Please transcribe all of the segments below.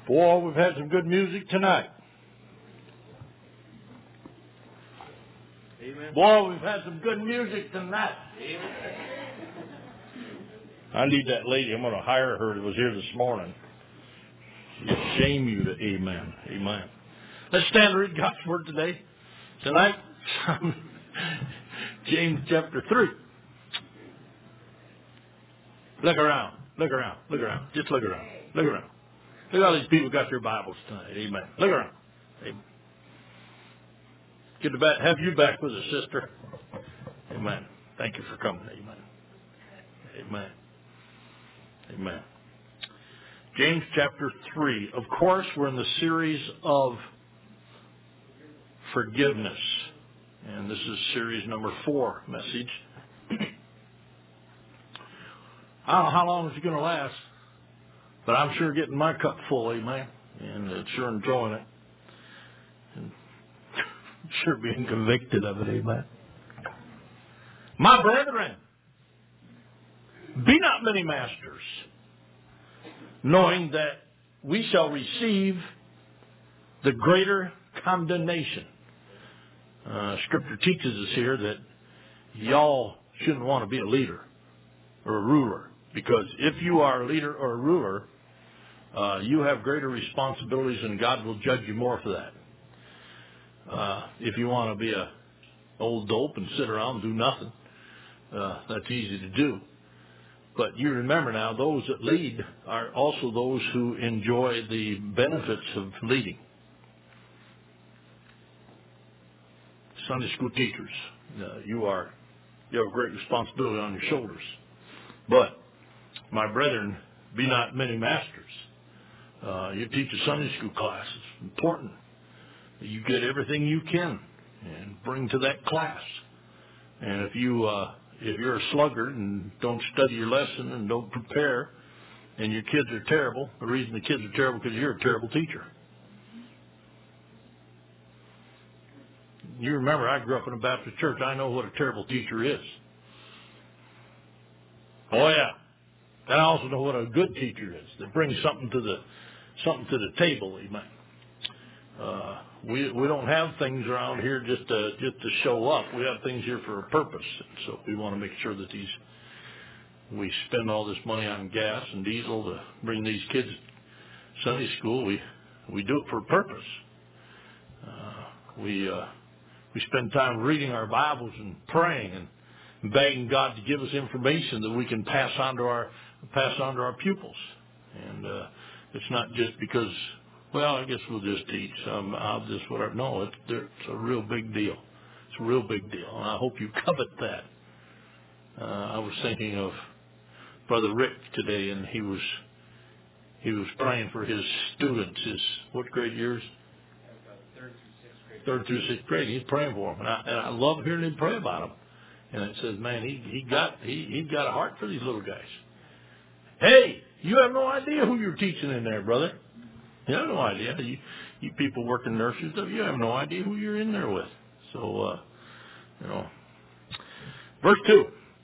Boy, we've had some good music tonight. Amen. Boy, we've had some good music tonight. Amen. I need that lady. I'm going to hire her that was here this morning. She'll shame you to amen. Amen. Let's stand and read God's word today. Tonight, James chapter 3. Look around. Look around. Look around. Just look around. Look around. Look at all these people got their Bibles tonight. Amen. Look around. Amen. Good to have you back with us, sister. Amen. Thank you for coming. Amen. Amen. Amen. James chapter 3. Of course, we're in the series of forgiveness. And this is series number 4 message. I don't know how long it's going to last, but I'm sure getting my cup full, amen. And sure enjoying it. And sure being convicted of it, amen. My brethren, be not many masters, knowing that we shall receive the greater condemnation. Scripture teaches us here that y'all shouldn't want to be a leader or a ruler, because if you are a leader or a ruler, you have greater responsibilities and God will judge you more for that. If you want to be a old dope and sit around and do nothing, that's easy to do. But you remember now, those that lead are also those who enjoy the benefits of leading. Sunday school teachers, you have a great responsibility on your shoulders. But, my brethren, be not many masters. You teach a Sunday school class. It's important that you get everything you can and bring to that class. And if you're a sluggard and don't study your lesson and don't prepare, and your kids are terrible, the reason the kids are terrible is because you're a terrible teacher. You remember, I grew up in a Baptist church. I know what a terrible teacher is. Oh yeah, and I also know what a good teacher is that brings something to the table. Amen. We don't have things around here just to show up. We have things here for a purpose. So we want to make sure that we spend all this money on gas and diesel to bring these kids to Sunday school. We do it for a purpose. We spend time reading our Bibles and praying and begging God to give us information that we can pass on to our pupils. And it's not just because, well, I guess we'll just teach. I'll just whatever. No, it's a real big deal. It's a real big deal, and I hope you covet that. I was thinking of Brother Rick today, and he was praying for his students. What grade years? Third through sixth grade. He's praying for them, and I love hearing him pray about them. And it says, man, he got a heart for these little guys. Hey, you have no idea who you're teaching in there, brother. You have no idea. You people work in nurseries, you have no idea who you're in there with. So, Verse 2.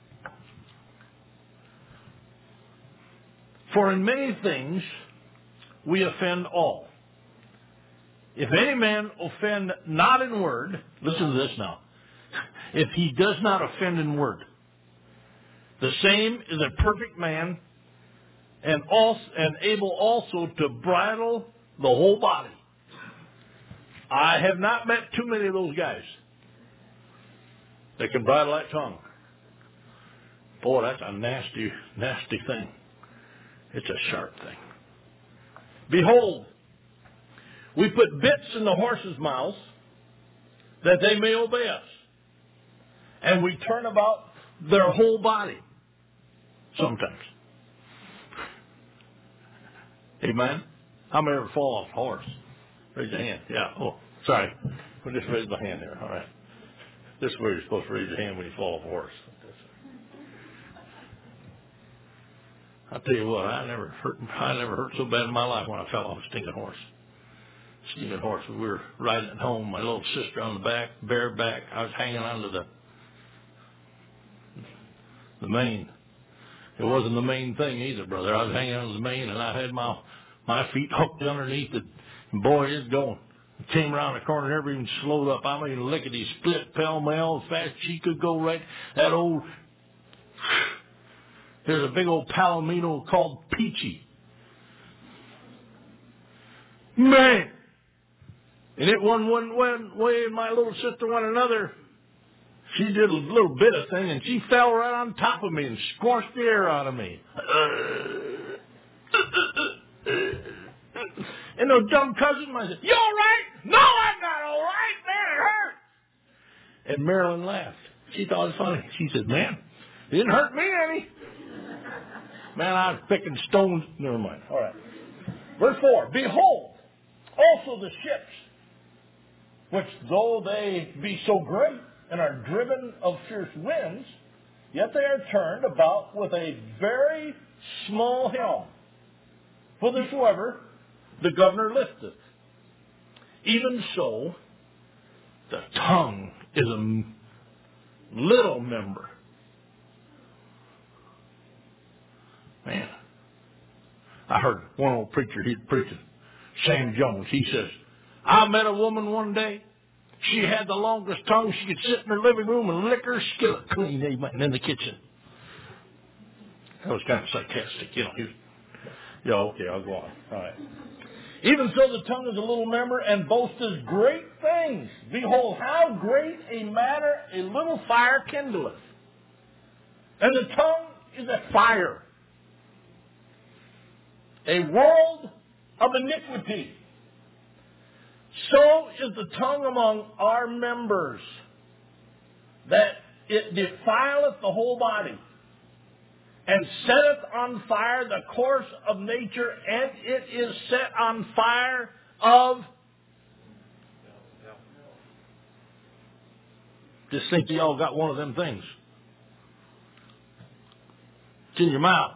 For in many things we offend all. If any man offend not in word, listen to this now. If he does not offend in word, the same is a perfect man and able also to bridle the whole body. I have not met too many of those guys that can bridle that tongue. Boy, that's a nasty, nasty thing. It's a sharp thing. Behold, we put bits in the horses' mouths that they may obey us. And we turn about their whole body. Sometimes. Amen? How many ever fall off a horse? Raise your hand. Yeah. Oh, sorry. We'll just raise my hand there. All right. This is where you're supposed to raise your hand when you fall off a horse. I'll tell you what, I never hurt so bad in my life when I fell off a stinking horse. Stinking horse. We were riding at home, my little sister on the back, bare back. I was hanging onto the mane. It wasn't the main thing either, brother. I was hanging on the mane, and I had my My feet hooked underneath it. And boy, it's going. Came around the corner, never even slowed up. I mean, lickety split, pell-mell, as fast as she could go right. That old, there's a big old palomino called Peachy. Man! And it went one way and my little sister went another. She did a little bit of thing and she fell right on top of me and squashed the air out of me. And those dumb cousins, I said, "You all right?" "No, I'm not all right, man, it hurt." And Marilyn laughed. She thought it was funny. She said, "Man, it didn't hurt me any." Man, I was picking stones. Never mind. All right. Verse 4, "Behold, also the ships, which though they be so great and are driven of fierce winds, yet they are turned about with a very small helm. Whithersoever the governor lifteth. Even so, the tongue is a little member." Man, I heard one old preacher, he's preaching, Sam Jones, he says, "I met a woman one day. She had the longest tongue. She could sit in her living room and lick her skillet clean, amen, in the kitchen." That was kind of sarcastic, you know. Yeah, okay, I'll go on. All right. "Even so, the tongue is a little member and boasteth great things. Behold, how great a matter a little fire kindleth. And the tongue is a fire, a world of iniquity. So is the tongue among our members, that it defileth the whole body, and setteth on fire the course of nature, and it is set on fire of..." Just think you all got one of them things. It's in your mouth.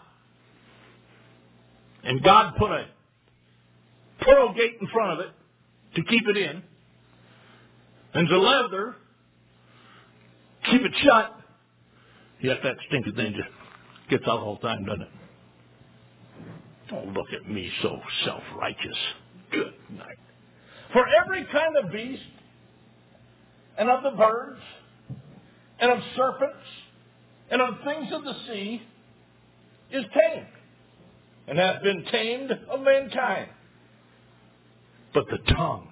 And God put a pearl gate in front of it to keep it in. And the leather, keep it shut. Yet that stinking thing just gets out all the time, doesn't it? Oh, look at me, so self-righteous. Good night. "For every kind of beast, and of the birds, and of serpents, and of things of the sea, is tamed, and hath been tamed of mankind. But the tongue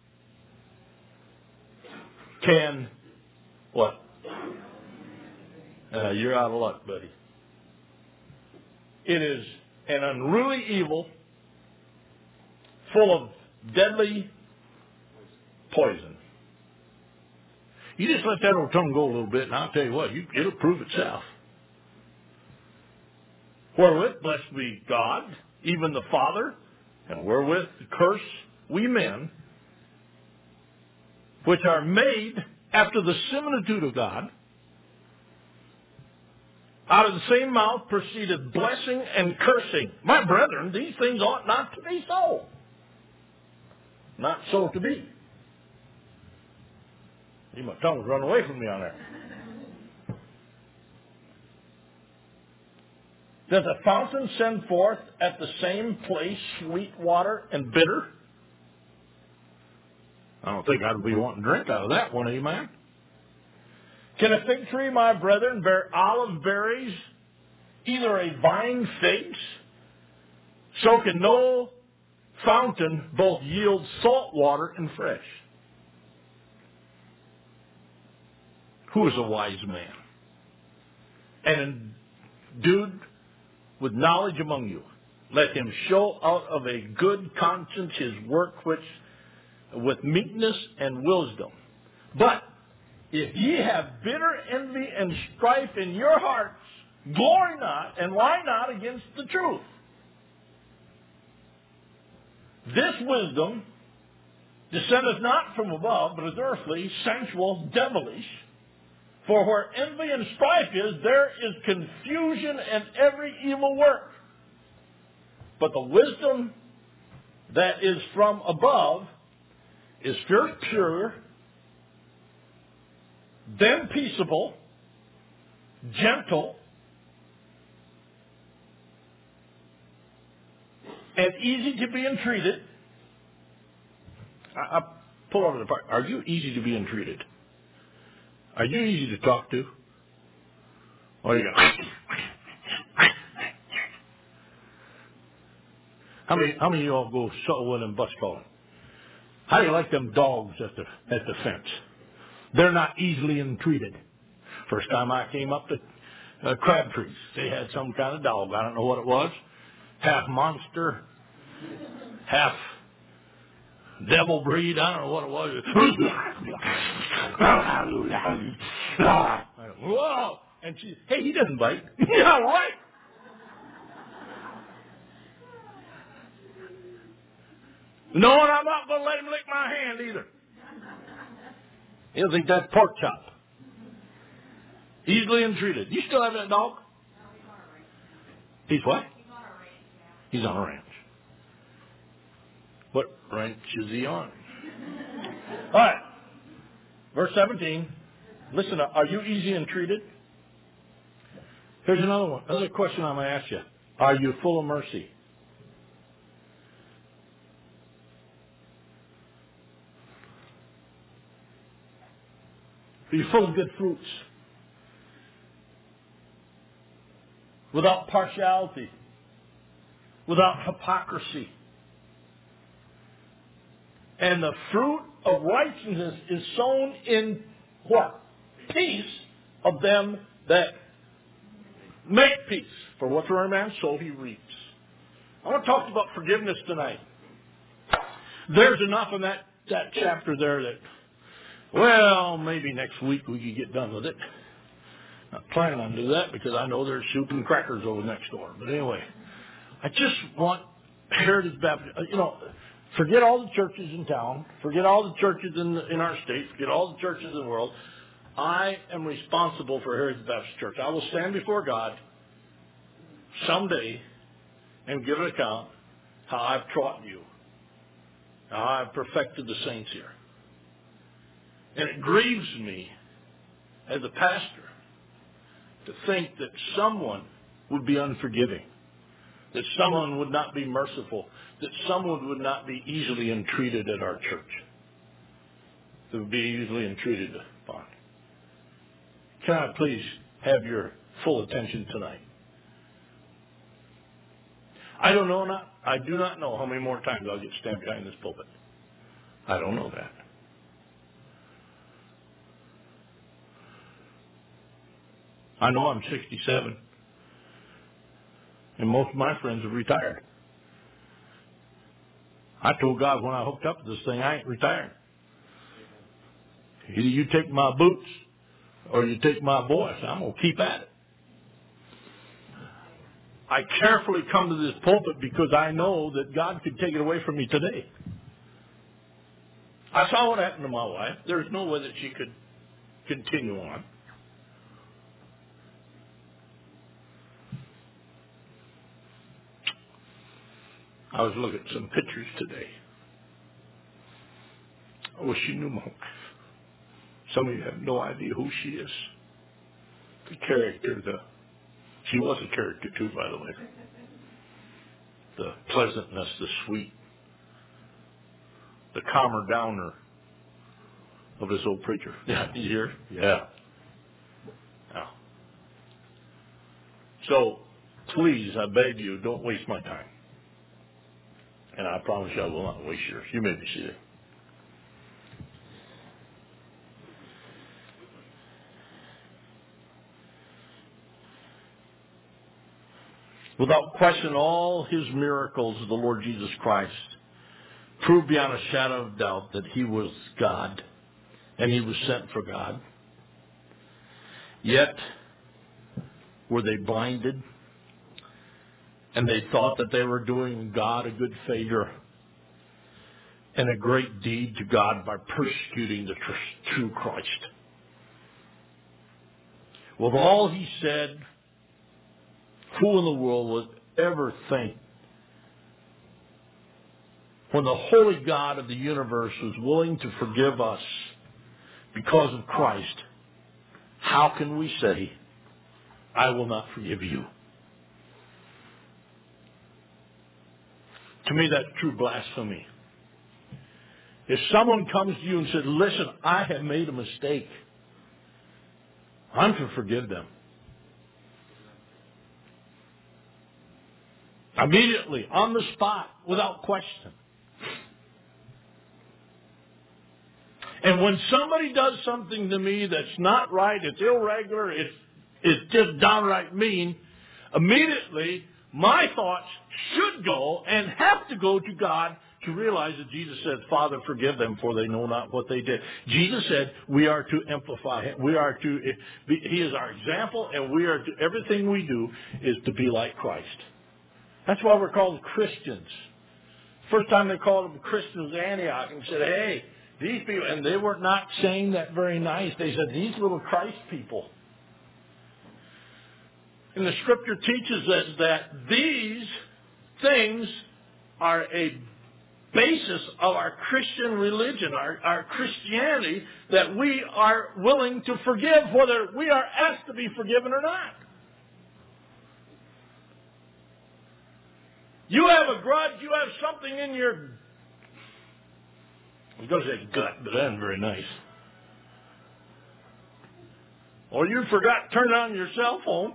can," what? You're out of luck, buddy. "It is an unruly evil, full of deadly poison." You just let that old tongue go a little bit, and I'll tell you what, it'll prove itself. "Wherewith blessed be God, even the Father, and wherewith curse we men, which are made after the similitude of God. Out of the same mouth proceedeth blessing and cursing. My brethren, these things ought not to be so. Not so to be." See, my tongue's run away from me on there. "Does a fountain send forth at the same place sweet water and bitter?" I don't think I'd be wanting to drink out of that one, amen. "Can a fig tree, my brethren, bear olive berries, either a vine figs? So can no fountain both yield salt water and fresh." Who is a wise man and endued with knowledge among you? Let him show out of a good conscience his work which with meekness and wisdom. But if ye have bitter envy and strife in your hearts, glory not and lie not against the truth. This wisdom descendeth not from above, but is earthly, sensual, devilish. For where envy and strife is, there is confusion and every evil work. But the wisdom that is from above is first pure, then peaceable, gentle, and easy to be entreated. I pull over the part. Are you easy to be entreated? Are you easy to talk to? Or you go? How many of you all go with them bus calling? How do you like them dogs at the fence? They're not easily entreated. First time I came up to Crabtree's, they had some kind of dog. I don't know what it was. Half monster, half devil breed. I don't know what it was. Whoa! And she, hey, he doesn't bite. Yeah, right. No, and I'm not going to let him lick my hand either. He'll think that's pork chop. Easily entreated. You still have that dog? He's what? He's on a ranch. What ranch is he on? All right. Verse 17. Listen, are you easy entreated? Here's another one. Another question I'm going to ask you. Are you full of mercy? Are you full of good fruits? Without partiality. Without hypocrisy. And the fruit of righteousness is sown in what? Peace of them that make peace. For whatsoever man sow, he reaps. I want to talk about forgiveness tonight. There's enough in that chapter there that, well, maybe next week we could get done with it. Not planning on doing that because I know there's soup and crackers over next door. But anyway, I just want Heritage Baptist, forget all the churches in town, forget all the churches in our state, forget all the churches in the world. I am responsible for Heritage Baptist Church. I will stand before God someday and give an account how I've taught you, how I've perfected the saints here. And it grieves me as a pastor to think that someone would be unforgiving, that someone would not be merciful, that someone would not be easily entreated at our church, that would be easily entreated upon. Can I please have your full attention tonight? I do not know how many more times I'll get stamped behind this pulpit. I don't know that. I know I'm 67, and most of my friends have retired. I told God when I hooked up to this thing, I ain't retiring. Either you take my boots or you take my voice. I'm going to keep at it. I carefully come to this pulpit because I know that God could take it away from me today. I saw what happened to my wife. There's no way that she could continue on. I was looking at some pictures today. I wish you knew my wife. Some of you have no idea who she is. The character, she was a character too, by the way. The pleasantness, the sweet, the calmer downer of this old preacher. Yeah, you hear? Yeah. So, please, I beg you, don't waste my time. And I promise you I will not waste yours. You may be seated. Without question, all his miracles of the Lord Jesus Christ proved beyond a shadow of doubt that he was God and he was sent for God. Yet, were they blinded? And they thought that they were doing God a good favor and a great deed to God by persecuting the true Christ. With all he said, who in the world would ever think when the holy God of the universe was willing to forgive us because of Christ, how can we say, I will not forgive you? To me, that's true blasphemy. If someone comes to you and says, listen, I have made a mistake, I'm to forgive them. Immediately, on the spot, without question. And when somebody does something to me that's not right, it's irregular, it's just downright mean, immediately my thoughts should go and have to go to God to realize that Jesus said, Father, forgive them, for they know not what they did. Jesus said we are to amplify Him. He is our example, and we are to, everything we do is to be like Christ. That's why we're called Christians. First time they called them Christians at Antioch and said, hey, these people, and they were not saying that very nice. They said, these little Christ people. And the Scripture teaches us that these things are a basis of our Christian religion, our Christianity, that we are willing to forgive whether we are asked to be forgiven or not. You have a grudge, you have something in your, I was going to say gut, but that isn't very nice. Or you forgot to turn on your cell phone.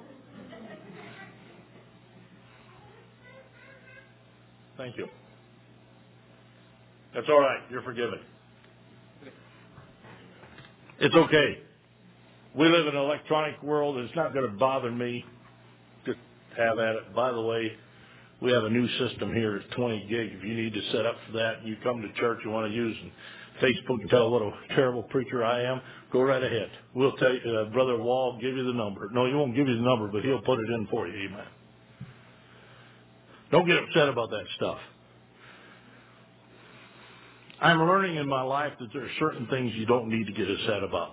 Thank you. That's all right. You're forgiven. It's okay. We live in an electronic world. It's not going to bother me. Just have at it. By the way, we have a new system here. It's 20 gig. If you need to set up for that and you come to church and want to use Facebook and tell what a terrible preacher I am, go right ahead. We'll tell you, Brother Wall, give you the number. No, he won't give you the number, but he'll put it in for you. Amen. Don't get upset about that stuff. I'm learning in my life that there are certain things you don't need to get upset about.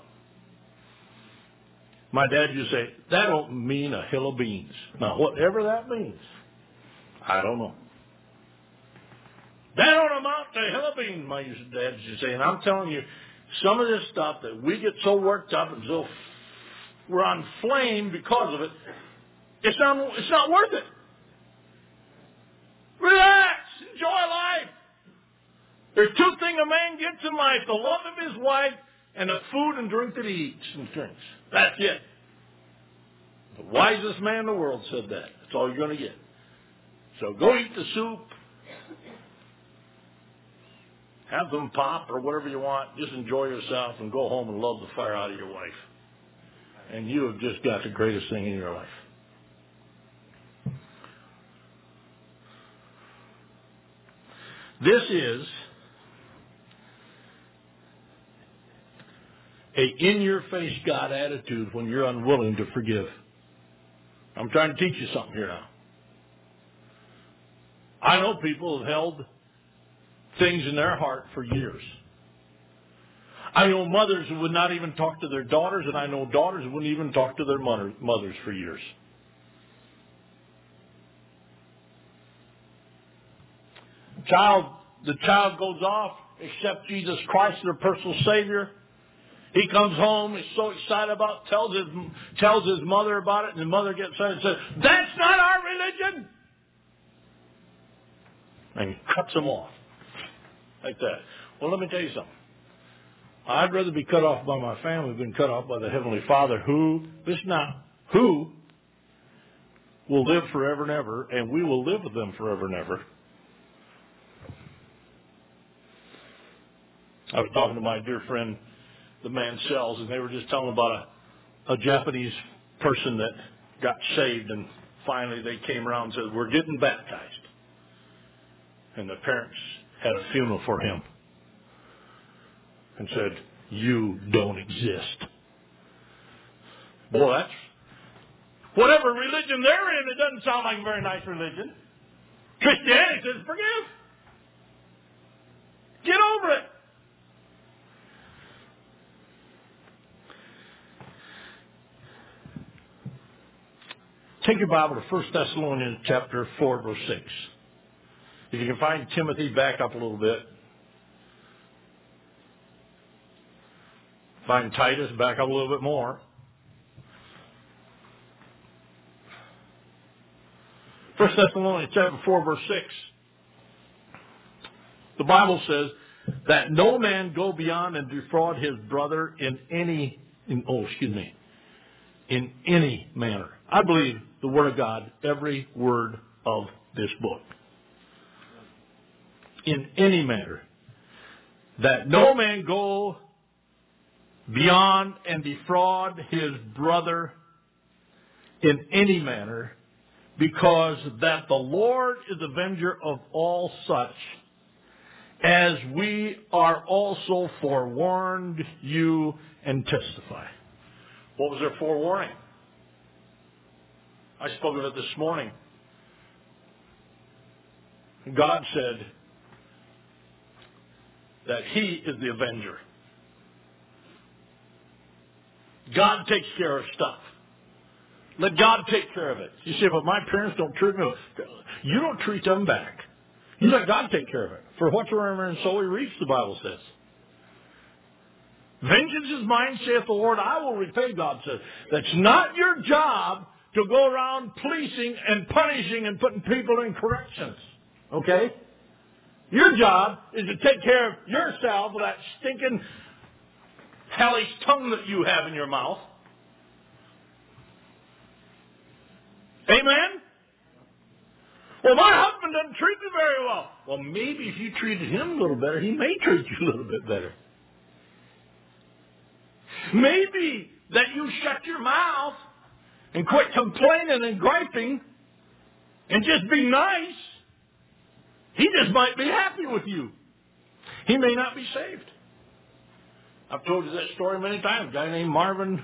My dad used to say, that don't mean a hill of beans. Now, whatever that means, I don't know. That don't amount to a hill of beans, my dad used to say. And I'm telling you, some of this stuff that we get so worked up and so we're on flame because of it, it's not worth it. Relax. Enjoy life. There's two things a man gets in life, the love of his wife and the food and drink that he eats and drinks. That's it. The wisest man in the world said that. That's all you're going to get. So go eat the soup. Have some pop or whatever you want. Just enjoy yourself and go home and love the fire out of your wife. And you have just got the greatest thing in your life. This is a in-your-face God attitude when you're unwilling to forgive. I'm trying to teach you something here now. I know people have held things in their heart for years. I know mothers who would not even talk to their daughters, and I know daughters who wouldn't even talk to their mothers for years. The child goes off, accepts Jesus Christ as their personal Savior. He comes home, he's so excited about it, tells his mother about it, and the mother gets upset and says, that's not our religion! And cuts him off. Like that. Well, let me tell you something. I'd rather be cut off by my family than cut off by the Heavenly Father who will live forever and ever, and we will live with them forever and ever. I was talking to my dear friend, the man Sells, and they were just telling about a Japanese person that got saved, and finally they came around and said, we're getting baptized. And the parents had a funeral for him and said, you don't exist. Boy, that's whatever religion they're in, it doesn't sound like a very nice religion. Christianity says forgive. Get over it. Take your Bible to 1 Thessalonians chapter 4, verse 6. If you can find Timothy, back up a little bit. Find Titus, back up a little bit more. 1 Thessalonians chapter 4, verse 6. Bible says that no man go beyond and defraud his brother in any manner. I believe the Word of God, every word of this book. In any manner. That no man go beyond and defraud his brother in any manner, because that the Lord is avenger of all such, as we are also forewarned you and testify. What was their forewarning? I spoke of it this morning. God said that He is the avenger. God takes care of stuff. Let God take care of it. You say, but my parents don't treat me. You don't treat them back. You let God take care of it. For whatsoever and so He reaps, the Bible says. Vengeance is mine, saith the Lord, I will repay, God says. That's not your job to go around policing and punishing and putting people in corrections. Okay? Your job is to take care of yourself with that stinking hellish tongue that you have in your mouth. Amen? Well, my husband doesn't treat me very well. Well, maybe if you treated him a little better, he may treat you a little bit better. Maybe that you shut your mouth and quit complaining and griping and just be nice. He just might be happy with you. He may not be saved. I've told you that story many times. A guy named Marvin.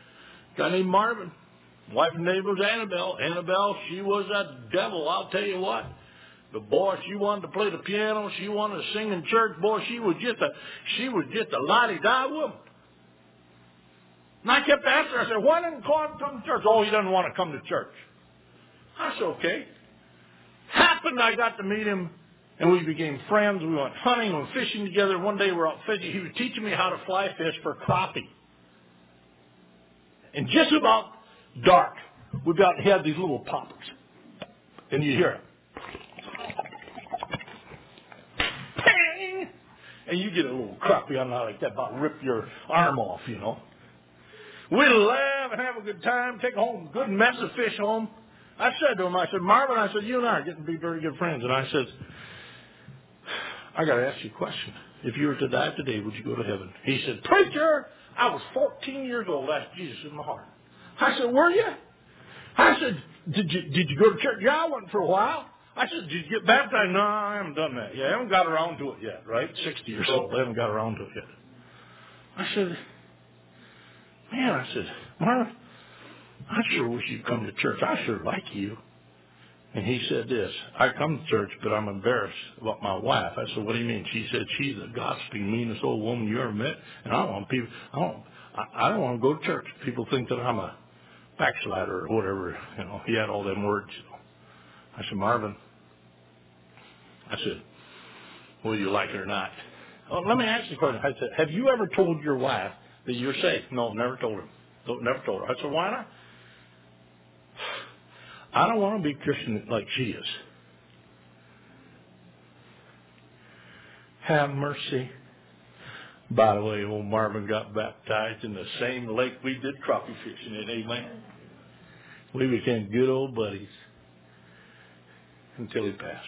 Wife and name was Annabelle. Annabelle, she was a devil, I'll tell you what. But boy, she wanted to play the piano. She wanted to sing in church. Boy, she was just a la-di-da woman. And I kept asking her, I said, why didn't Claude come to church? Oh, he doesn't want to come to church. I said, okay. Happened I got to meet him, and we became friends. We went hunting, we went fishing together. One day we were out fishing. He was teaching me how to fly fish for crappie. And just about dark, we had these little poppers. And you hear it. Ping! And you get a little crappie on like that, about rip your arm off, you know. We'd laugh and have a good time, take home a good mess of fish home. I said to him, I said, Marvin, I said, you and I are getting to be very good friends. And I said, I got to ask you a question. If you were to die today, would you go to heaven? He said, preacher, I was 14 years old, asked Jesus in my heart. I said, were you? I said, did you go to church? Yeah, I went for a while. I said, did you get baptized? No, I haven't done that yet. I haven't got around to it yet, right? 60 years old. I haven't got around to it yet. I said, man, Marvin, I sure wish you'd come to church. I sure like you. And he said this, I come to church, but I'm embarrassed about my wife. I said, what do you mean? She said, she's the gossiping, meanest old woman you ever met. And I don't want to go to church. People think that I'm a backslider or whatever. You know, he had all them words. I said, Marvin, whether you like it or not. Oh, let me ask you a question. I said, have you ever told your wife that you're saved? No, never told her. Never told her. I said, why not? I don't want to be Christian like she is. Have mercy. By the way, old Marvin got baptized in the same lake we did crappie fishing in. Amen. We became good old buddies until he passed.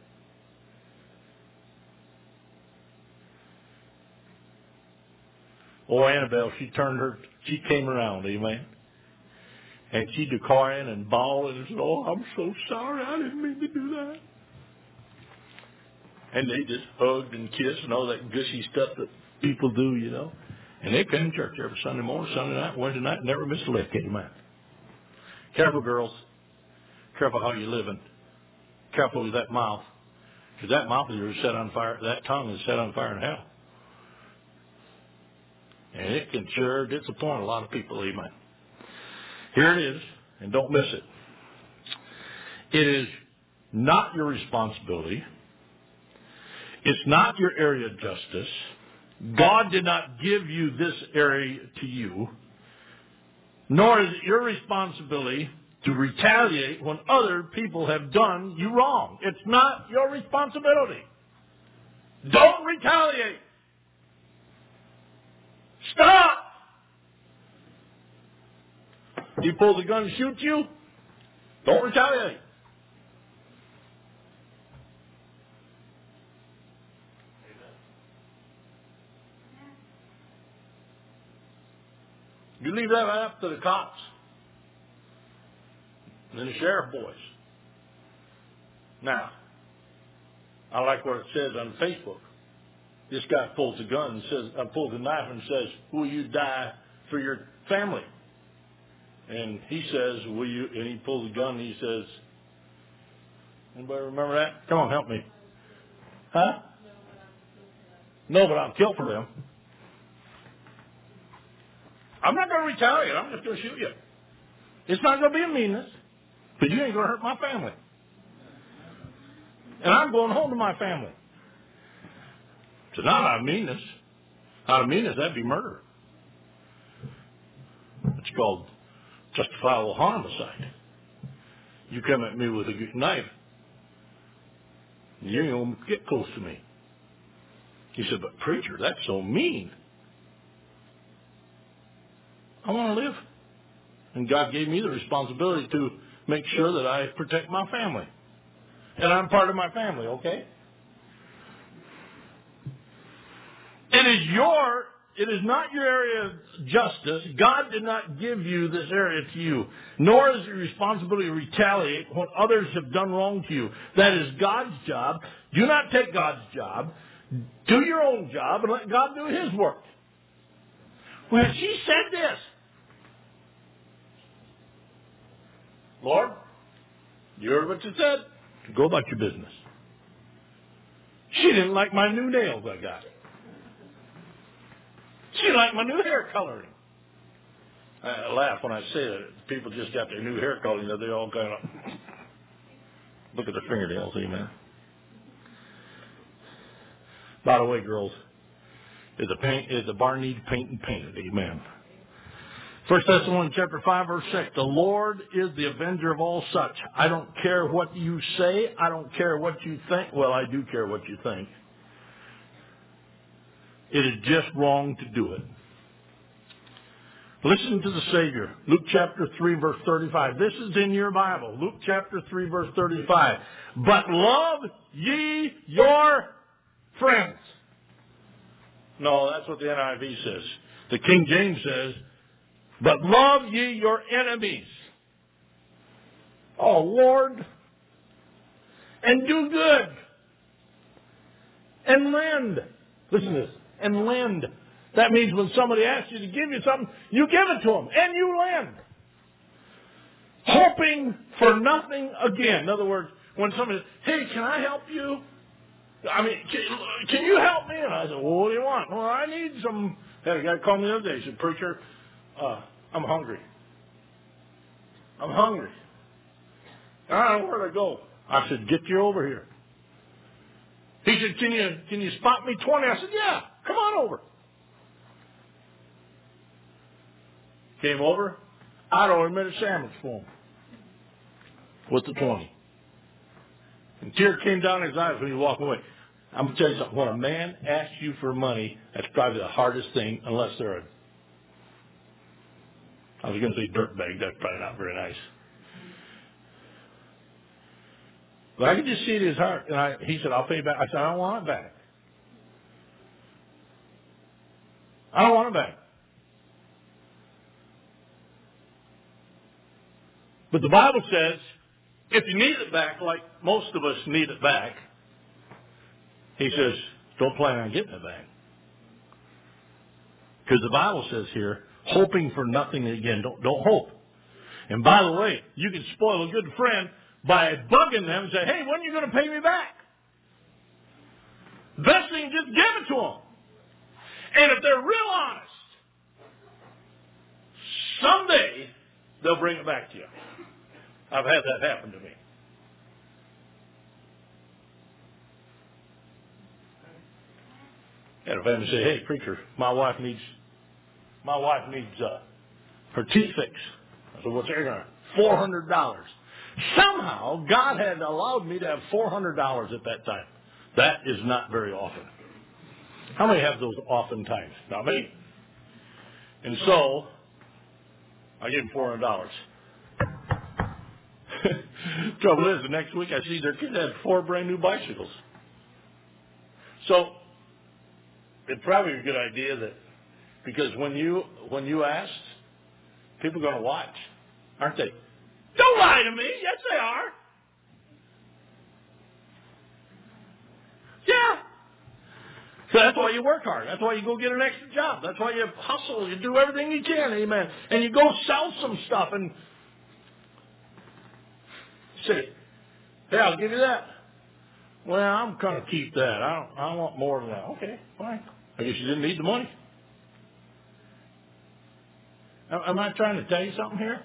Oh, Annabelle, she came around, amen. And she'd be crying and bawling and said, oh, I'm so sorry, I didn't mean to do that. And they just hugged and kissed and all that gushy stuff that people do, you know. And they came to church every Sunday morning, Sunday night, Wednesday night, never missed a lick, amen. Careful, girls. Careful how you're living. Careful with that mouth. Because that mouth is set on fire, that tongue is set on fire in hell. And it can sure disappoint a lot of people, amen. Here it is, and don't miss it. It is not your responsibility. It's not your area of justice. God did not give you this area to you, nor is it your responsibility to retaliate when other people have done you wrong. It's not your responsibility. Don't retaliate. Stop. He pulls a gun and shoots you. Don't retaliate. You leave that right up to the cops and the sheriff boys. Now, I like what it says on Facebook. This guy pulls a gun and says, pulls a knife and says, "Will you die for your family?" And he says, "Will you?" And he pulls a gun and he says, "Anybody remember that? Come on, help me." Huh? No, but I'll kill for them. I'm not going to retaliate. I'm just going to shoot you. It's not going to be a meanness, but you ain't going to hurt my family. And I'm going home to my family. So not out of meanness. Out of meanness, that'd be murder. It's called justifiable homicide. You come at me with a knife, you ain't going to get close to me. He said, "But preacher, that's so mean." I want to live. And God gave me the responsibility to make sure that I protect my family. And I'm part of my family, okay? It is not your area of justice. God did not give you this area to you. Nor is it your responsibility to retaliate when others have done wrong to you. That is God's job. Do not take God's job. Do your own job and let God do His work. Well, she said this. "Lord, you heard what you said. Go about your business." She didn't like my new nails I got. She liked my new hair coloring. I laugh when I say that. People just got their new hair coloring. They all kind of look at their fingernails. Amen. By the way, girls, if the bar needs painting, paint it. Amen. 1 Thessalonians chapter 5, verse 6. The Lord is the avenger of all such. I don't care what you say. I don't care what you think. Well, I do care what you think. It is just wrong to do it. Listen to the Savior. Luke chapter 3, verse 35. This is in your Bible. Luke chapter 3, verse 35. But love ye your friends. No, that's what the NIV says. The King James says, but love ye your enemies. Oh, Lord. And do good. And lend. Listen to this. And lend. That means when somebody asks you to give you something, you give it to them. And you lend. Hoping for nothing again. In other words, when somebody says, "Hey, can I help you? I mean, can you help me?" And I said, "Well, what do you want?" "Well, I need some." I had a guy call me the other day. He said, "Preacher, I'm hungry. I'm hungry. I don't know where to go." I said, "Get you over here." He said, Can you spot me 20? I said, "Yeah, come on over." Came over. I'd already made a sandwich for him with the 20. And tear came down his eyes when he walked away. I'm going to tell you something. When a man asks you for money, that's probably the hardest thing, unless they're I was going to say dirtbag. That's probably not very nice. But I could just see it in his heart. And he said, "I'll pay you back." I said, "I don't want it back. I don't want it back." But the Bible says, if you need it back, like most of us need it back, he says, don't plan on getting it back. Because the Bible says here, hoping for nothing again. Don't hope. And by the way, you can spoil a good friend by bugging them and say, "Hey, when are you going to pay me back?" Best thing, just give it to them. And if they're real honest, someday they'll bring it back to you. I've had that happen to me. And a family say, "Hey, preacher, my wife needs her teeth fixed." I said, "What's that? $400. Somehow, God had allowed me to have $400 at that time. That is not very often. How many have those oftentimes? Not me. And so, I give them $400. Trouble is, the next week I see their kid had 4 brand new bicycles. So, it's probably a good idea that, because when you ask, people are going to watch, aren't they? Don't lie to me. Yes, they are. Yeah. So that's why you work hard. That's why you go get an extra job. That's why you hustle. You do everything you can. Amen. And you go sell some stuff and say, hey, I'll give you that. Well, I'm going to keep that. I want more than that. Okay, fine. I guess you didn't need the money. Am I trying to tell you something here?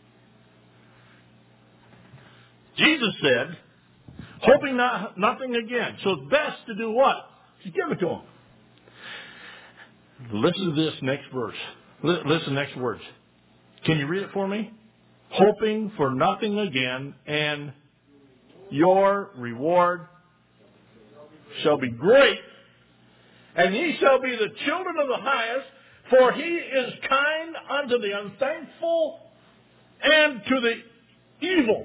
Jesus said, hoping nothing again. So it's best to do what? Just give it to him. Listen to this next verse. Listen next words. Can you read it for me? Hoping for nothing again, and your reward shall be great, and ye shall be the children of the highest, for he is kind unto the unthankful and to the evil.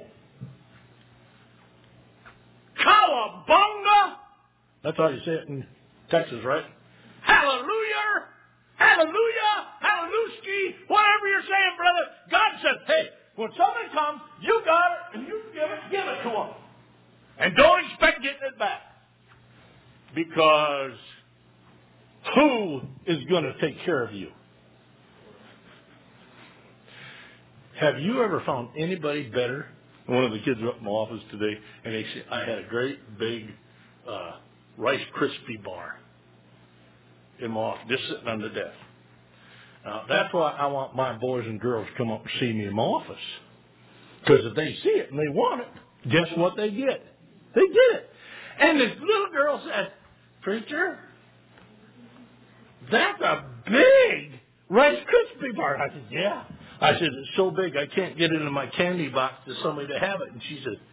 Cowabunga! That's how you say it in Texas, right? Hallelujah! Hallelujah! Hallelujah! Whatever you're saying, brother, God said, hey, when somebody comes, you got it, and you give it to them. And don't expect getting it back. Because who is going to take care of you? Have you ever found anybody better? One of the kids were up in my office today, and they said, I had a great big Rice Krispie bar in my office, just sitting on the desk. That's why I want my boys and girls to come up and see me in my office. Because if they see it and they want it, guess what they get? They get it. And this little girl said, Preacher, that's a big Rice Krispie bar. I said, yeah. I said, it's so big I can't get it in my candy box to somebody to have it. And she said,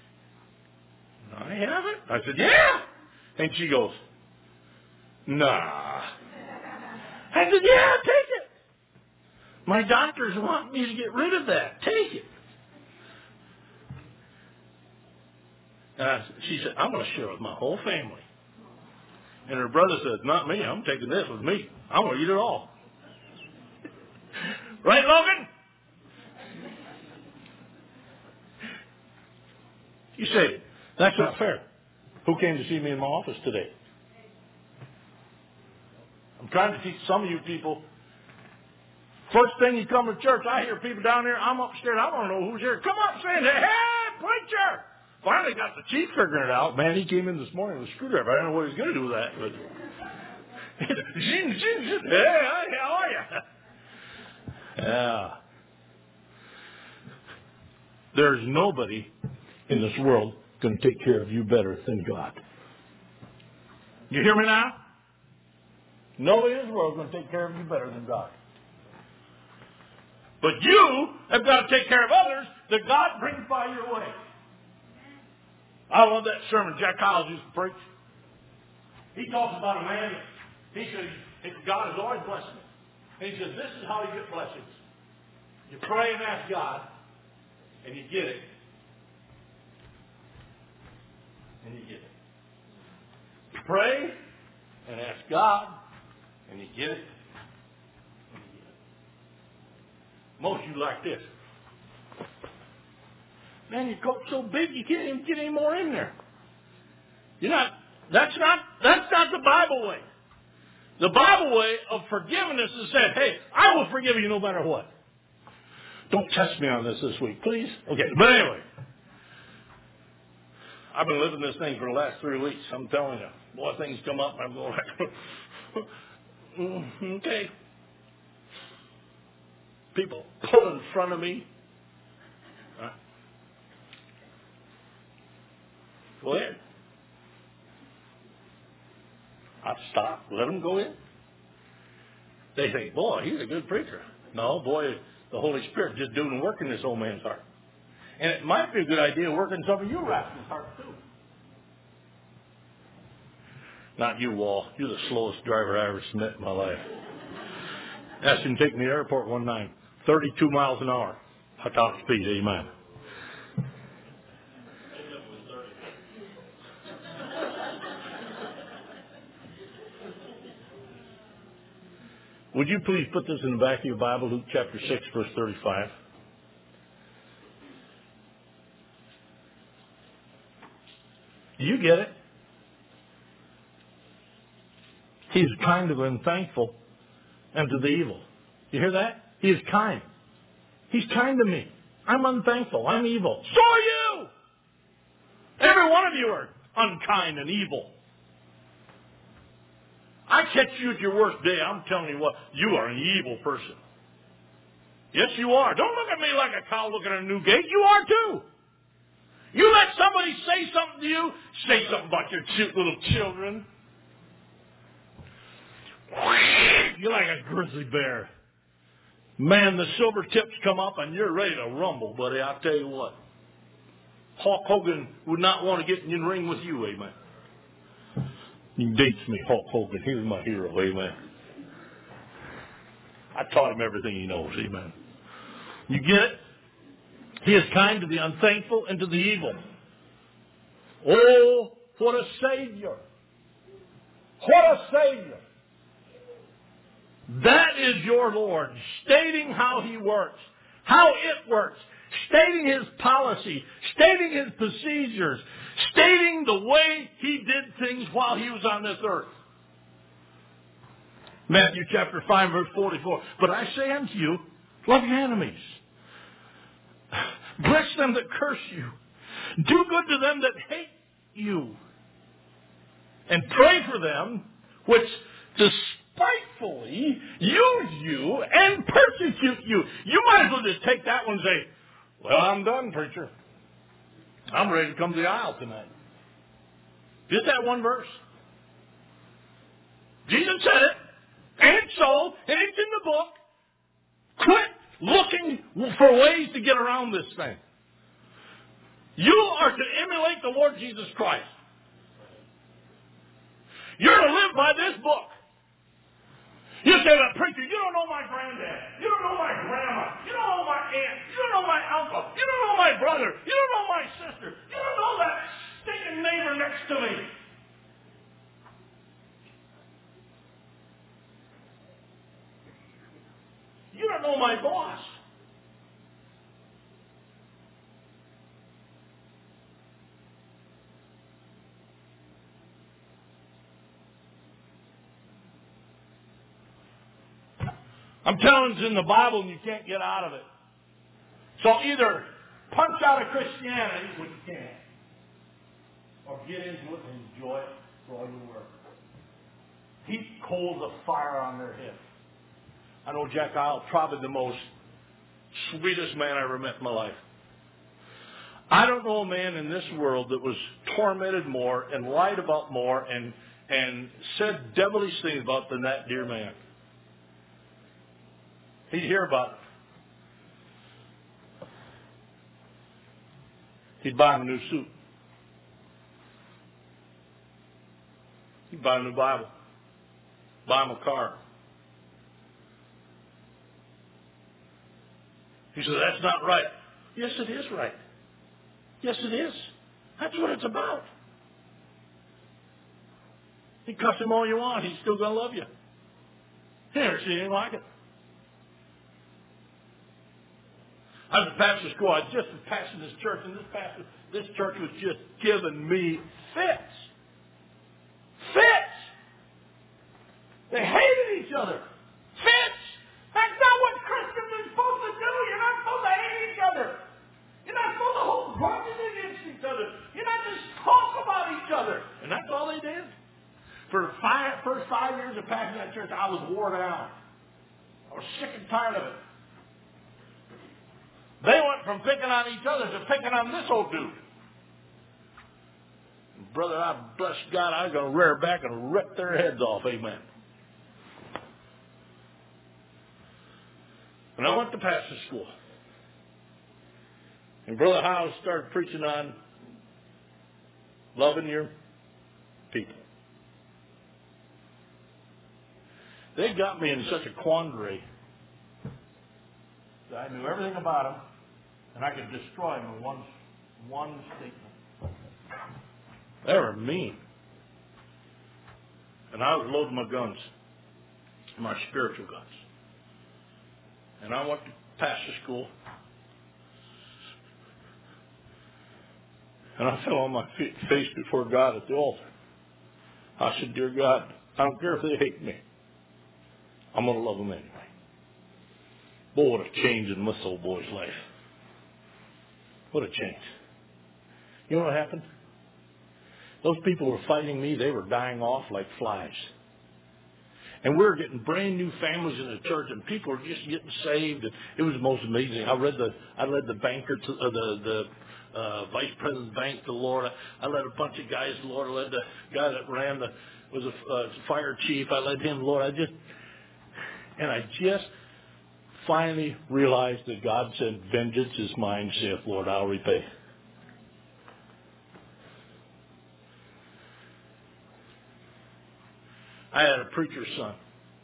I have it? I said, yeah. And she goes, nah. I said, yeah, take it. My doctors want me to get rid of that. Take it. And she said, I'm going to share it with my whole family. And her brother said, not me. I'm taking this with me. I'm going to eat it all. Right, Logan? You say, that's not fair. Who came to see me in my office today? I'm trying to teach some of you people. First thing you come to church, I hear people down there. I'm upstairs. I don't know who's here. Come up saying, hey, preacher. Finally got the chief figuring it out. Man, he came in this morning with a screwdriver. I don't know what he was going to do with that. But hey, how are you? Yeah. There's nobody in this world going to take care of you better than God. You hear me now? Nobody in this world is going to take care of you better than God. But you have got to take care of others that God brings by your way. I love that sermon Jack Hyles used to preach. He talks about a man that he says God is always blessing him. And he says this is how you get blessings. You pray and ask God, and you get it. And you get it. You pray and ask God, and you get it. And you get it. Most of you like this. Man, your coat's so big you can't even get any more in there. That's not the Bible way. The Bible way of forgiveness is said, hey, I will forgive you no matter what. Don't test me on this week, please. Okay, but anyway. I've been living this thing for the last 3 weeks. I'm telling you. Boy, things come up and I'm going like, okay. People pull in front of me. Right. Go ahead. I stop, let them go in. They think, boy, he's a good preacher. No, boy, the Holy Spirit just doing work in this old man's heart. And it might be a good idea working some of your rascals' hearts too. Not you, Wall. You're the slowest driver I ever met in my life. Asked him to take me to the airport one night. 32 miles an hour. Top speed, amen. Would you please put this in the back of your Bible, Luke chapter 6, verse 35. Do you get it? He's kind to the unthankful and to the evil. You hear that? He is kind. He's kind to me. I'm unthankful. I'm evil. So are you! Every one of you are unkind and evil. I catch you at your worst day. I'm telling you what, you are an evil person. Yes, you are. Don't look at me like a cow looking at a new gate. You are too. You let somebody say something to you, say something about your cute little children. You're like a grizzly bear. Man, the silver tips come up and you're ready to rumble, buddy. I'll tell you what. Hulk Hogan would not want to get in the ring with you, amen. He dates me, Hulk Hogan. He's my hero, amen. I taught him everything he knows, amen. You get it? He is kind to the unthankful and to the evil. Oh, what a Savior. What a Savior. That is your Lord, stating how He works, how it works, stating His policy, stating His procedures, stating the way He did things while He was on this earth. Matthew chapter 5, verse 44. But I say unto you, love your enemies. Bless them that curse you. Do good to them that hate you. And pray for them which despitefully use you and persecute you. You might as well just take that one and say, well, I'm done, preacher. I'm ready to come to the aisle tonight. Just that one verse. Jesus said it, and it's so, and it's in the book. Quit looking for ways to get around this thing. You are to emulate the Lord Jesus Christ. You're to live by this book. You say, well, preacher, you don't know my granddad. You don't know my grandma. You don't know my aunt. You don't know my uncle. You don't know my brother. You don't know my sister. You don't know that stinking neighbor next to me. You don't know my boss. I'm telling you, it's in the Bible and you can't get out of it. So either punch out of Christianity, which you can't, or get into it and enjoy it for all you're worth. Heap coals of fire on their head. I know Jack Isle, probably the most sweetest man I ever met in my life. I don't know a man in this world that was tormented more and lied about more and said devilish things about than that dear man. He'd hear about it. He'd buy him a new suit. He'd buy him a new Bible. Buy him a car. He said, that's not right. Yes, it is right. Yes, it is. That's what it's about. You cuss him all you want. He's still going to love you. He never seen anything like it. I was at pastor school. I just was pastoring this church, and this church was just giving me fits. Fits. They hated each other. Fits. That's not what Christians are supposed to do. You're not supposed to hate each other. You're not supposed to hold grudges against each other. You're not just talk about each other. And that's all they did. For the first 5 years of pastoring that church, I was wore down. I was sick and tired of it. They went from picking on each other to picking on this old dude. Brother, I bless God, I was going to rear back and rip their heads off. Amen. And I went to pastor school. And Brother Howes started preaching on loving your people. They got me in such a quandary that I knew everything about them, and I could destroy them in one statement. They were mean. And I was loading my guns, my spiritual guns. And I went to pastor school. And I fell on my face before God at the altar. I said, dear God, I don't care if they hate me. I'm going to love them anyway. Boy, what a change in this old boy's life. What a change. You know what happened? Those people were fighting me. They were dying off like flies. And we were getting brand new families in the church, and people were just getting saved. And it was most amazing. I led the banker to the vice president of the bank to the Lord. I led a bunch of guys to the Lord. I led the guy that was a fire chief. I led him to the Lord. I just finally realized that God said, vengeance is mine, saith Lord, I'll repay. I had a preacher's son.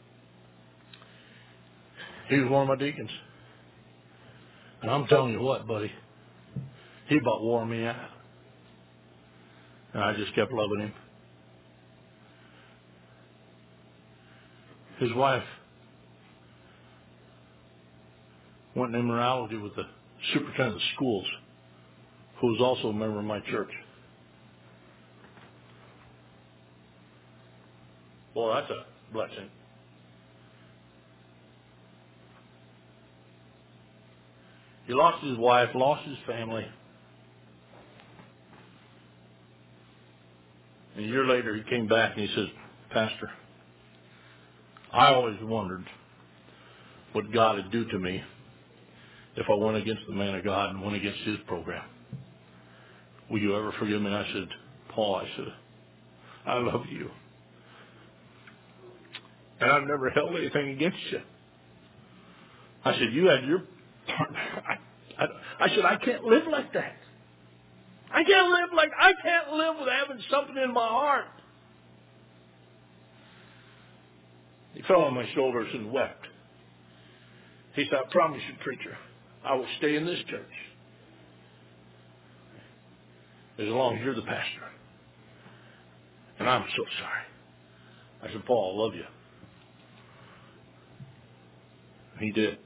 He was one of my deacons. And I'm telling you what, buddy, he about wore me out. And I just kept loving him. His wife went in immorality with the superintendent of schools, who was also a member of my church. Well, that's a blessing. He lost his wife, lost his family. And a year later, he came back and he says, Pastor, I always wondered what God would do to me if I went against the man of God and went against his program. Will you ever forgive me? And I said, Paul, I love you. And I've never held anything against you. I said, you had your part. I said, I can't live like that. I can't live with having something in my heart. He fell on my shoulders and wept. He said, I promise you, preacher, I will stay in this church as long as you're the pastor. And I'm so sorry. I said, Paul, I love you. He did.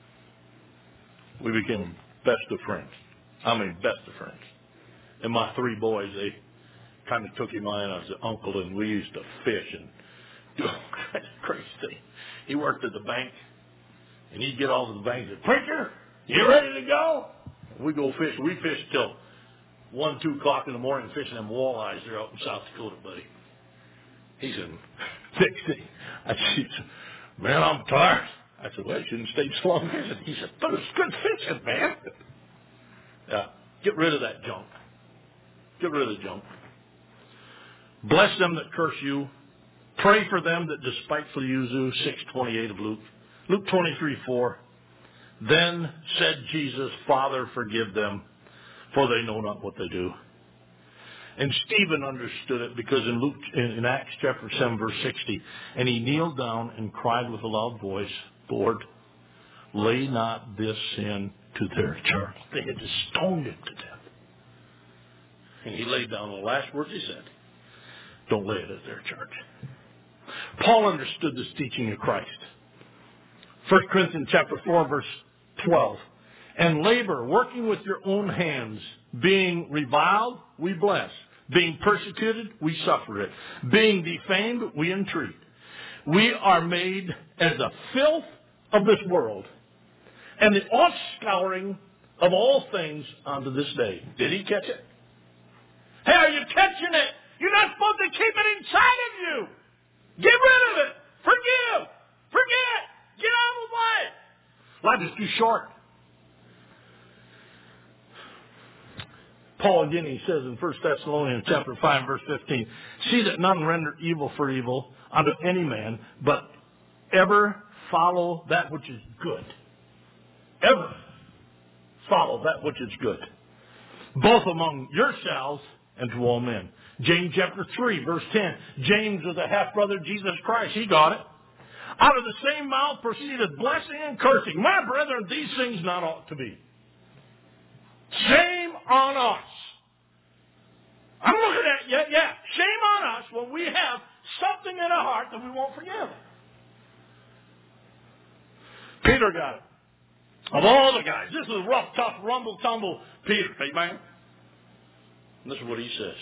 We became best of friends. I mean, best of friends. And my three boys, they kind of took him on as an uncle, and we used to fish and do all kinds of crazy things. He worked at the bank, and he'd get off at the bank and say, Preacher, you ready to go? We go fish. We fish till 1, 2 o'clock in the morning fishing them walleyes there out in South Dakota, buddy. He said, Dixie. I said, man, I'm tired. I said, well, you shouldn't stay so long. He said, but it's good fishing, man. Yeah, get rid of that junk. Get rid of the junk. Bless them that curse you. Pray for them that despitefully use you. 6:28 of Luke. Luke 23:4. Then said Jesus, Father, forgive them, for they know not what they do. And Stephen understood it because in Acts chapter 7, verse 60, and he kneeled down and cried with a loud voice, Lord, lay not this sin to their charge. They had just stoned him to death. And he laid down the last words he said, don't lay it at their charge. Paul understood this teaching of Christ. 1 Corinthians chapter 4, verse 12. And labor, working with your own hands, being reviled, we bless. Being persecuted, we suffer it. Being defamed, we entreat. We are made as the filth of this world, and the offscouring of all things unto this day. Did he catch it? Hey, are you catching it? You're not supposed to keep it inside of you. Get rid of it. Forgive. Forget. Get out of the way. Life is too short. Paul again, he says in 1 Thessalonians chapter 5, verse 15, see that none render evil for evil unto any man, but ever follow that which is good. Ever follow that which is good. Both among yourselves and to all men. James chapter 3, verse 10. James was a half-brother of Jesus Christ. He got it. Out of the same mouth proceeded blessing and cursing. My brethren, these things not ought to be. Shame on us. I'm looking at you, yeah. Shame on us when we have something in our heart that we won't forgive. Peter got it. Of all the guys, this is rough, tough, rumble, tumble Peter. Amen. And this is what he says.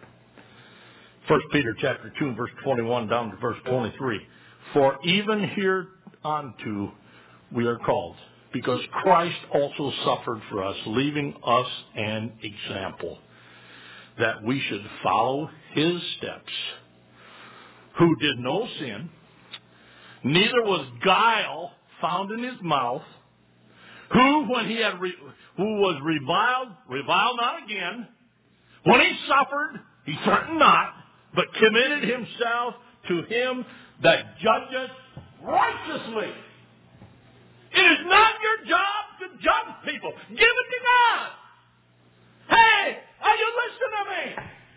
1 Peter chapter 2, verse 21 down to verse 23. For even hereunto we are called, because Christ also suffered for us, leaving us an example, that we should follow his steps, who did no sin, neither was guile found in his mouth, who, when he had who was reviled not again. When he suffered, he threatened not, but committed himself to him that judgeth righteously. It is not your job to judge people. Give it to God. Hey, are you listening to me?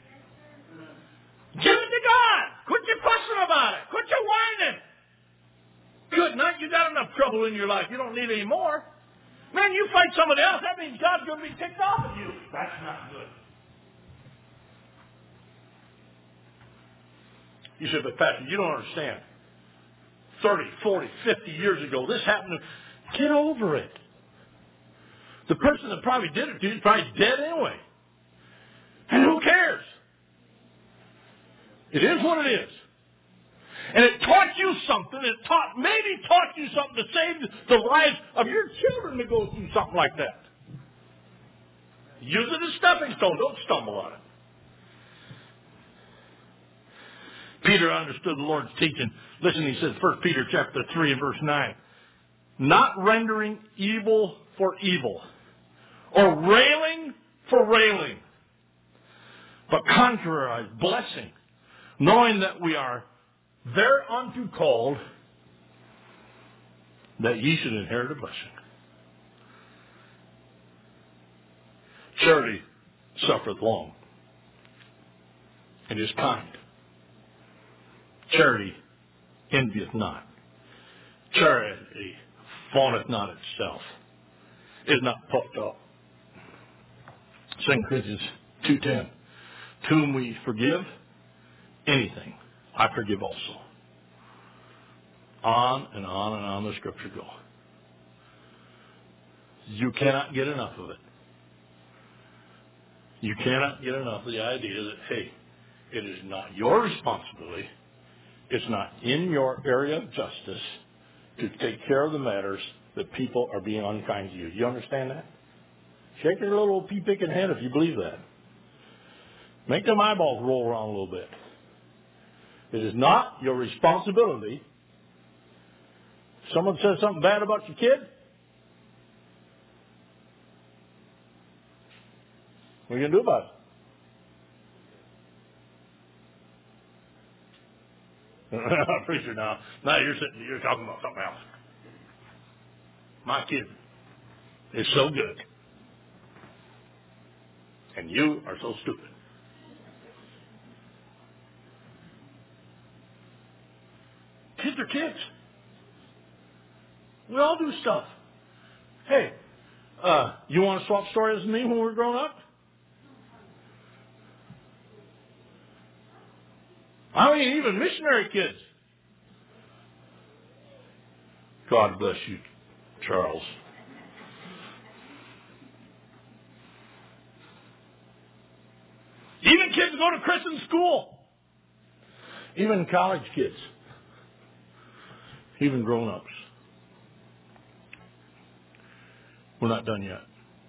Give it to God. Quit your fussing about it. Quit your whining. Good night. You got enough trouble in your life. You don't need any more. Man, you fight somebody else. That means God's going to be ticked off at you. That's not good. You said, but Pastor, you don't understand. 30, 40, 50 years ago, this happened. Get over it. The person that probably did it to you is probably dead anyway. And who cares? It is what it is. And it taught you something. It maybe taught you something to save the lives of your children to go through something like that. Use it as a stepping stone. Don't stumble on it. Peter understood the Lord's teaching. Listen, he says, 1 Peter chapter 3 and verse 9. Not rendering evil for evil, or railing for railing, but contrary, blessing, knowing that we are thereunto called, that ye should inherit a blessing. Charity suffereth long, and is kind. Charity envieth not. Charity vaunteth not itself, is not puffed up. 2 Corinthians 2:10. To whom we forgive anything, I forgive also. On and on and on the scripture go. You cannot get enough of it. You cannot get enough of the idea that, hey, it is not your responsibility. It's not in your area of justice to take care of the matters that people are being unkind to you. You understand that? Shake your little pea-picking head if you believe that. Make them eyeballs roll around a little bit. It is not your responsibility. Someone says something bad about your kid, what are you going to do about it? Preacher, now you're talking about something else. My kid is so good, and you are so stupid. Kids are kids. We all do stuff. Hey, you want to swap stories with me when we were growing up? I mean, even missionary kids. God bless you, Charles. Even kids go to Christian school. Even college kids. Even grown-ups. We're not done yet.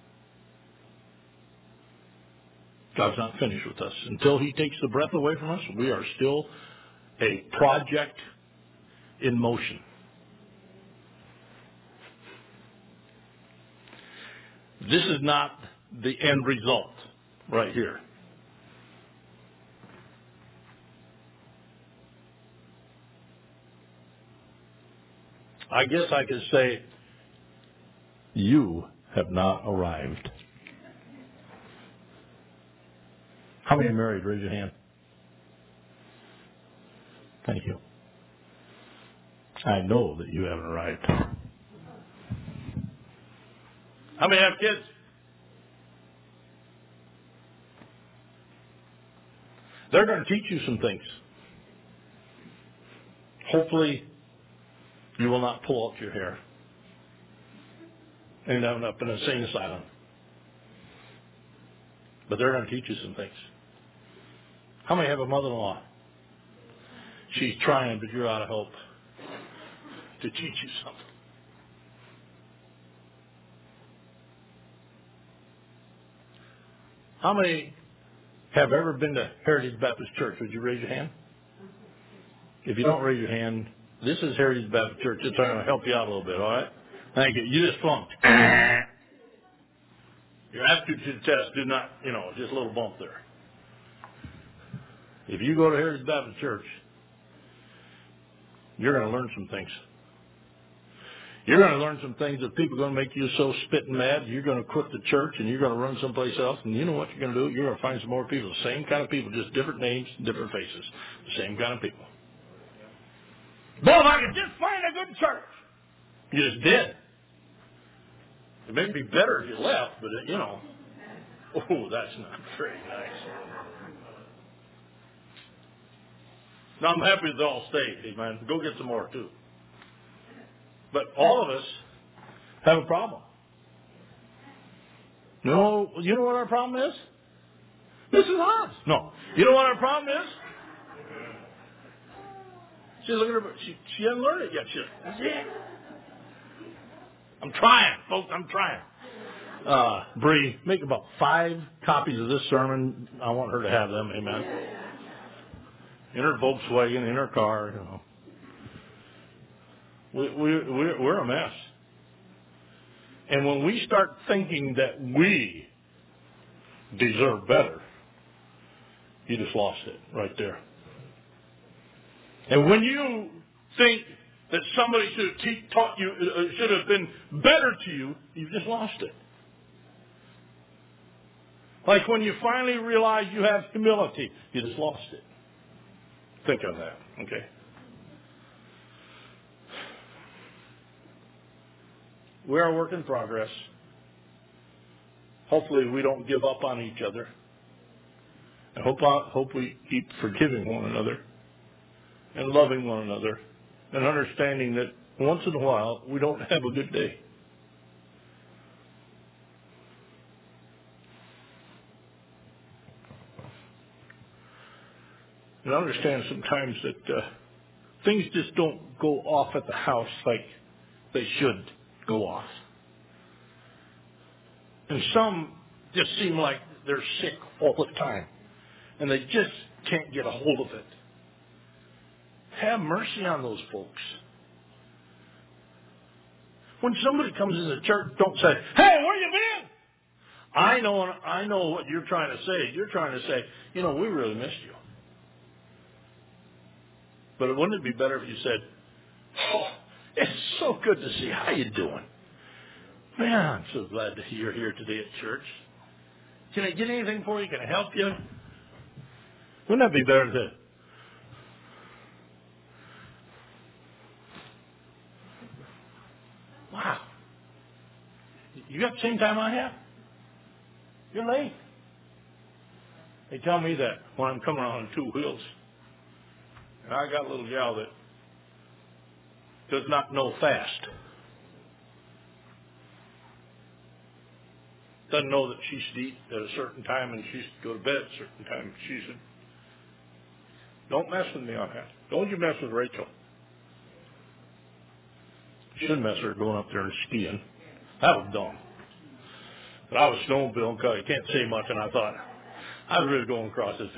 God's not finished with us. Until he takes the breath away from us, we are still a project in motion. This is not the end result right here. I guess I could say, you have not arrived. How many are married? Raise your hand. Thank you. I know that you haven't arrived. How many have kids? They're going to teach you some things. Hopefully, you will not pull out your hair and end up in a insane asylum. But they're going to teach you some things. How many have a mother-in-law? She's trying, but you're out of help to teach you something. How many have ever been to Heritage Baptist Church? Would you raise your hand? If you don't raise your hand, this is Heritage Baptist Church. It's going to help you out a little bit, all right? Thank you. You just flunked. Your aptitude to the test did not, just a little bump there. If you go to Heritage Baptist Church, you're going to learn some things. You're going to learn some things that people are going to make you so spitting mad. You're going to quit the church and you're going to run someplace else. And you know what you're going to do? You're going to find some more people, the same kind of people, just different names, different faces, the same kind of people. Boy, if I could just find a good church. You just did. It may be better if you left, but, oh, that's not very nice. Now, I'm happy they all stayed. Amen. Go get some more, too. But all of us have a problem. You know what our problem is? Mrs. Hobbs. No. You know what our problem is? She's looking at her. She hasn't learned it yet. I'm trying, folks. I'm trying. Bree, make about 5 copies of this sermon. I want her to have them. Amen. In her Volkswagen, in her car. We're a mess. And when we start thinking that we deserve better, you just lost it right there. And when you think that somebody should have taught you, should have been better to you, you've just lost it. Like when you finally realize you have humility, you just lost it. Think of that, okay? We're a work in progress. Hopefully we don't give up on each other. I hope we keep forgiving one another and loving one another and understanding that once in a while we don't have a good day. And understand sometimes that things just don't go off at the house like they should go off. And some just seem like they're sick all the time. And they just can't get a hold of it. Have mercy on those folks. When somebody comes into church, don't say, "Hey, where you been?" I know what you're trying to say. You're trying to say, we really missed you. But wouldn't it be better if you said, "Oh, it's so good to see. How you doing? Man, I'm so glad that you're here today at church. Can I get anything for you? Can I help you?" Wouldn't that be better than, "Wow, you got the same time I have? You're late." They tell me that when I'm coming on 2 wheels. And I got a little gal that does not know fast. Doesn't know that she should eat at a certain time and she should go to bed at a certain time. She said, "Don't mess with me on that. Don't you mess with Rachel." You shouldn't mess with her going up there and skiing. That was dumb. But I was snowmobiling because I can't say much, and I thought, I was really going across this.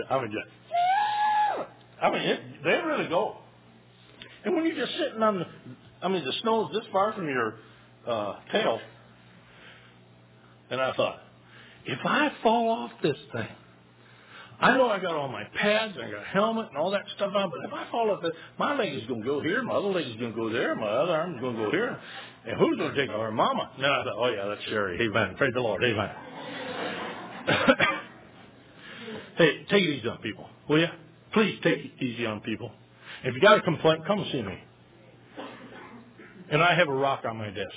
They really go. And when you're just sitting on the snow's this far from your tail. And I thought, if I fall off this thing, I know I got all my pads, and I got a helmet and all that stuff on, but if I fall off this, my leg is going to go here, my other leg is going to go there, my other arm is going to go here. And who's going to take her? Mama. And then I thought, oh yeah, that's Sherry. Amen. Praise the Lord. Amen. Hey, take it easy on people, will you? Please take it easy on people. If you got a complaint, come see me. And I have a rock on my desk.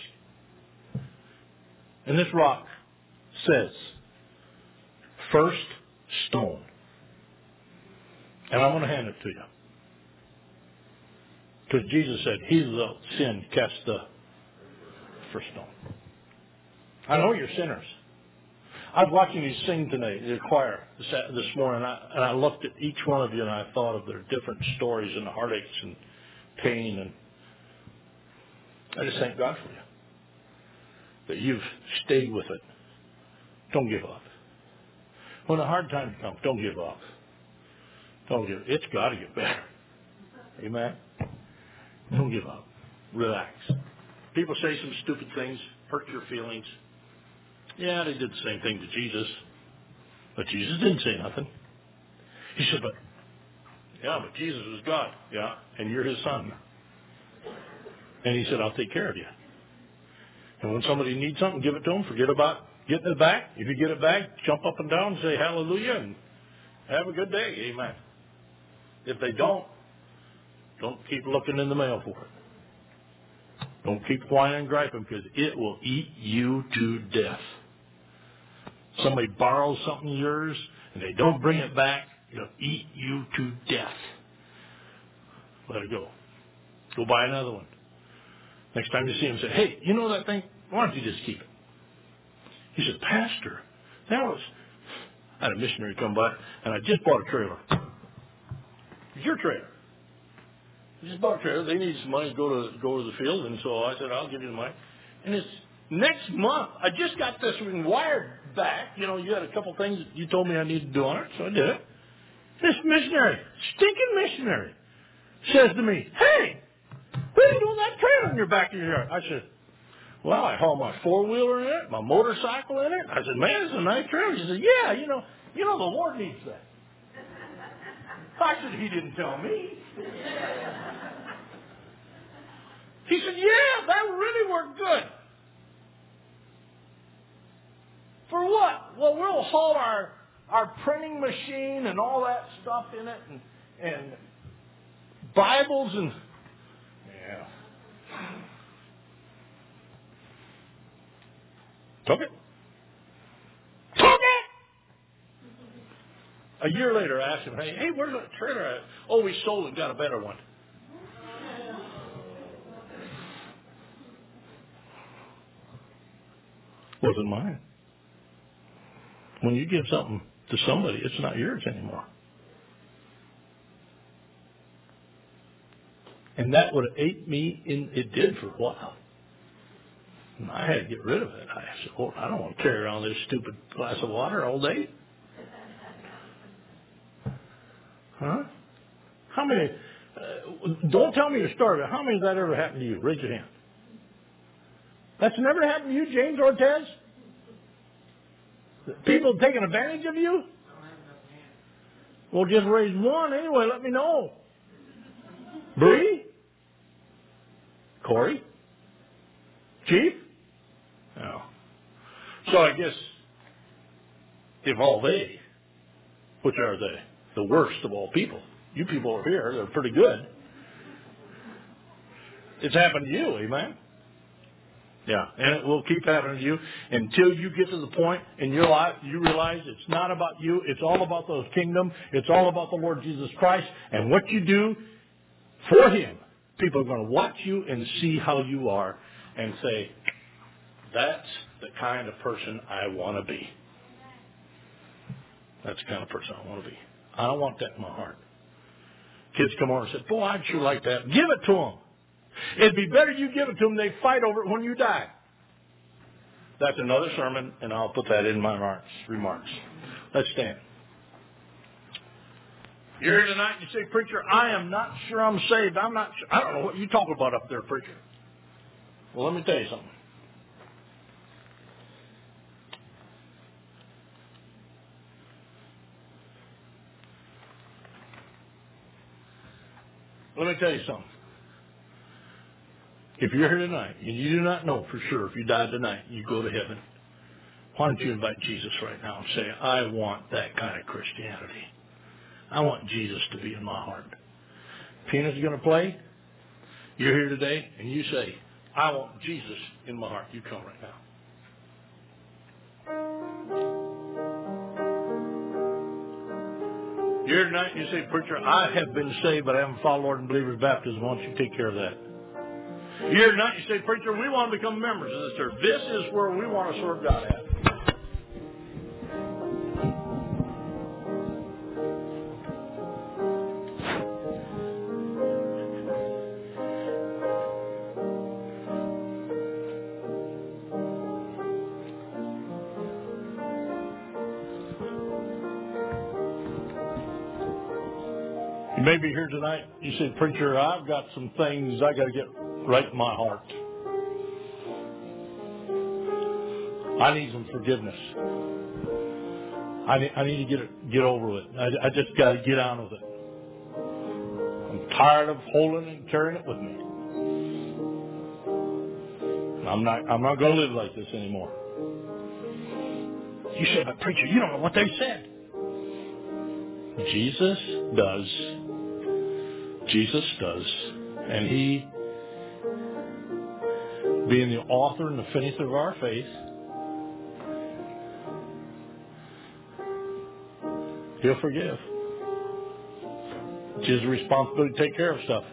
And this rock says, first stone. And I'm going to hand it to you. Because Jesus said, he without sin cast the first stone. I know you're sinners. I was watching you sing tonight, the choir, this morning, and I looked at each one of you and I thought of their different stories and heartaches and pain. And I just thank God for you. That you've stayed with it. Don't give up. When a hard time comes, don't give up. Don't give up. It's got to get better. Amen? Don't give up. Relax. People say some stupid things, hurt your feelings. Yeah, they did the same thing to Jesus. But Jesus didn't say nothing. He said, but Jesus was God. Yeah, and you're his son. And he said, I'll take care of you. And when somebody needs something, give it to them. Forget about getting it back. If you get it back, jump up and down and say hallelujah and have a good day. Amen. If they don't keep looking in the mail for it. Don't keep whining and griping because it will eat you to death. Somebody borrows something of yours and they don't bring it back, it'll eat you to death. Let it go. Go buy another one. Next time you see him, say, hey, you know that thing? Why don't you just keep it? He said, Pastor, I had a missionary come by, and I just bought a trailer. It's your trailer. I just bought a trailer. They need some money to go to the field, and so I said, I'll give you the money. And it's next month. I just got this wired back. You know, you had a couple things that you told me I needed to do on it, so I did it. This missionary, stinking missionary, says to me, hey, what are you doing that trailer in your back of your yard? I said, well, I haul my four-wheeler in it, my motorcycle in it. I said, man, it's a nice trailer. He said, yeah, you know, the Lord needs that. I said, he didn't tell me. He said, yeah, that would really work good. For what? Well, we'll haul our printing machine and all that stuff in it and Bibles and... Yeah. Took it. A year later, I asked him, hey, where's that trailer at? Oh, we sold it, got a better one. Wasn't mine. When you give something to somebody, it's not yours anymore. And that would have ate me it did for a while. And I had to get rid of it. I said, oh, I don't want to carry around this stupid glass of water all day. Huh? How many, don't tell me your story, but how many has that ever happened to you? Raise your hand. That's never happened to you, James Ortez? People taking advantage of you? Well, just raise one anyway. Let me know. Bree? Corey? Chief? No. So I guess if all they, which are the worst of all people, you people over here, they're pretty good. It's happened to you, amen? Yeah, and it will keep happening to you until you get to the point in your life you realize it's not about you. It's all about the kingdom. It's all about the Lord Jesus Christ and what you do for Him. People are going to watch you and see how you are and say, that's the kind of person I want to be. That's the kind of person I want to be. I want that in my heart. Kids come over and say, boy, I'd sure like that. Give it to them. It'd be better you give it to them. They fight over it when you die. That's another sermon, and I'll put that in my remarks. Let's stand. You're here tonight and you say, preacher, I am not sure I'm saved. I'm not sure. I don't know what you talk about up there, preacher. Well, let me tell you something. Let me tell you something. If you're here tonight and you do not know for sure if you died tonight, you go to heaven, why don't you invite Jesus right now and say, I want that kind of Christianity. I want Jesus to be in my heart. Piano's going to play. You're here today and you say, I want Jesus in my heart. You come right now. You're here tonight and you say, preacher, I have been saved, but I haven't followed Lord and Believer's baptism. Why don't you take care of that? You're here tonight and you say, preacher, we want to become members of this church. This is where we want to serve God at. You may be here tonight. You say, preacher, I've got some things I got to get right in my heart. I need some forgiveness. I need to get over it. I just got to get on with it. I'm tired of holding and carrying it with me. I'm not going to live like this anymore. You say, but preacher, you don't know what they said. Jesus does. Jesus does. And He, being the author and the finisher of our faith, He'll forgive. It's His responsibility to take care of stuff.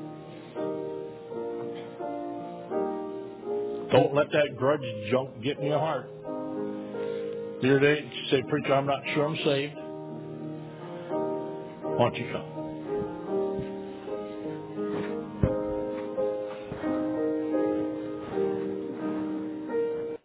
Don't let that grudge junk get in your heart. Dear day, you say, preacher, I'm not sure I'm saved. Why don't you come?